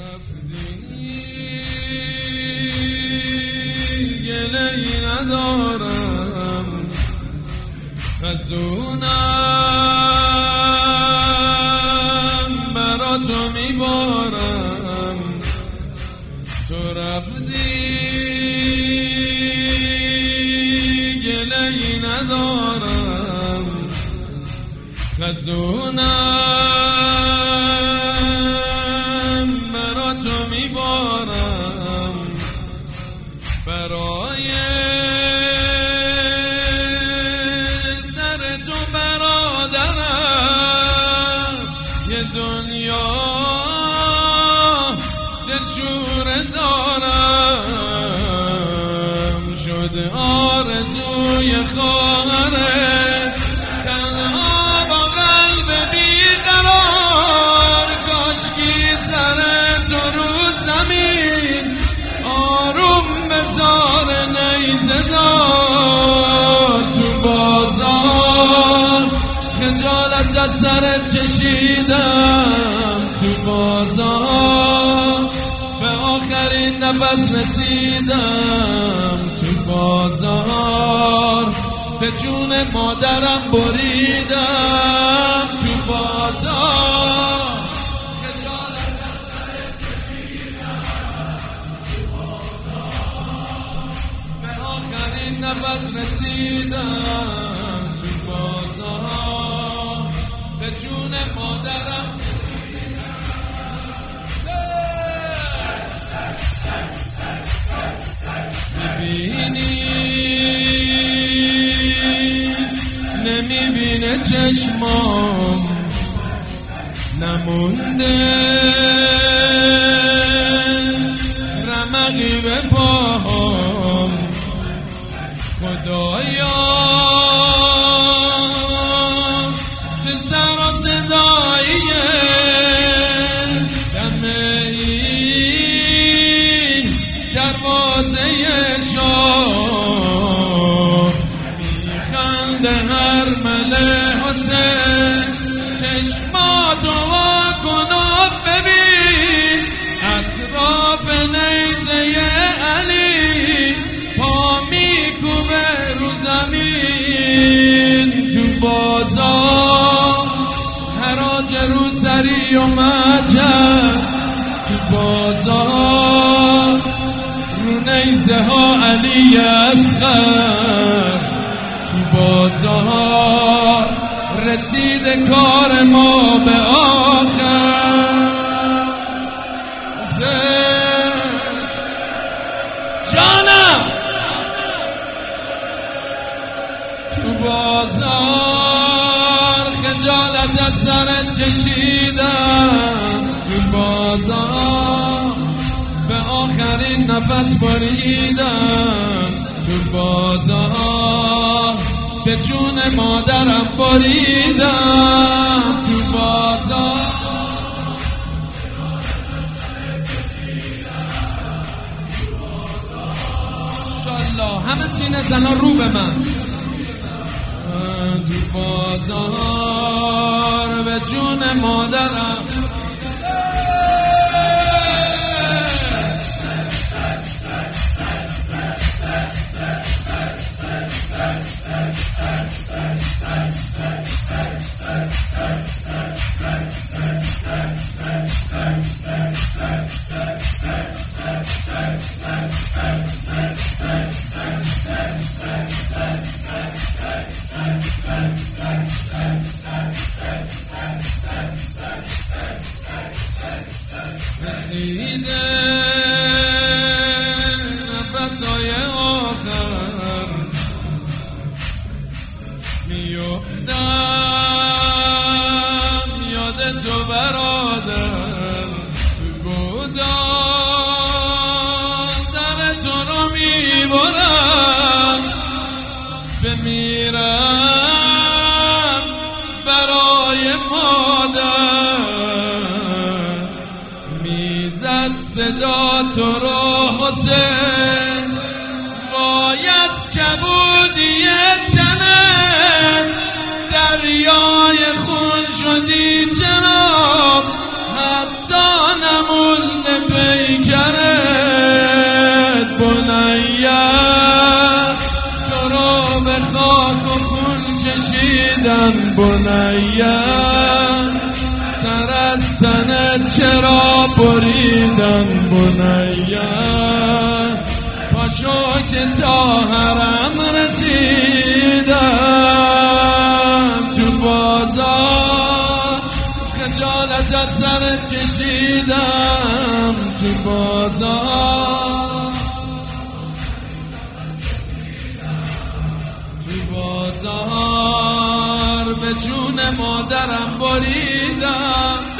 رفتی گله‌ای ندارم از اونم برا تو میبارم. تو رفتی گله‌ای ندارم از اونم برا تو میبارم. برای سر تو برادرم یه دنیا دلشور دارم. شد آرزوی خواهرت تنها با قلب بیقرار. کاشکی سر تو رو زمین آروم بذار نیزه دار. تو بازار خجالت از سرت کشیدم. تو بازار به آخرین نفس رسیدم. تو بازار به جون مادرم بریدم. تو بازار خجالت از سرت کشیدم. تو بازار به آخرین نفس رسیدم. تو بازار به جون مادرم میبینی نمیبینه چشمام نمونده رمقی به پاهم. خدایا چه سر و صداییه دم این دروازه شاه. میخنده هر مله حسین چشماتو واکن و ببین. اطراف نیزه علی پا میکوبه رو زمین. تو بازار حراج رو سری و مجد. تو بازار رو نیزه ها علی اصغر. تو بازار رسید کار ما به آخر. جانم تو بازار خجالت از سرت کشیدم. تو بازار به آخرین نفس بریدم. تو بازار به جون مادرم بریدم. تو بازار ماشاءالله همه سینه زنان رو به من. تو بازار به جون مادرم رسیده نفسای آخر. میافتم یاد تو برادر. تو گودال سر تو رو میبرم. بمیرم برای مادر. میزد صدا تو رو حسین باید کبودی تنت دریای خون شدی چرا حتی نمونده کشیدن بنیه، سر از تنت چرا بریدن بنیه، پاشو که تا حرم رسیدم، تو بازار خجالت از سرت کشیدم، تو بازار به جون مادرم بریدم.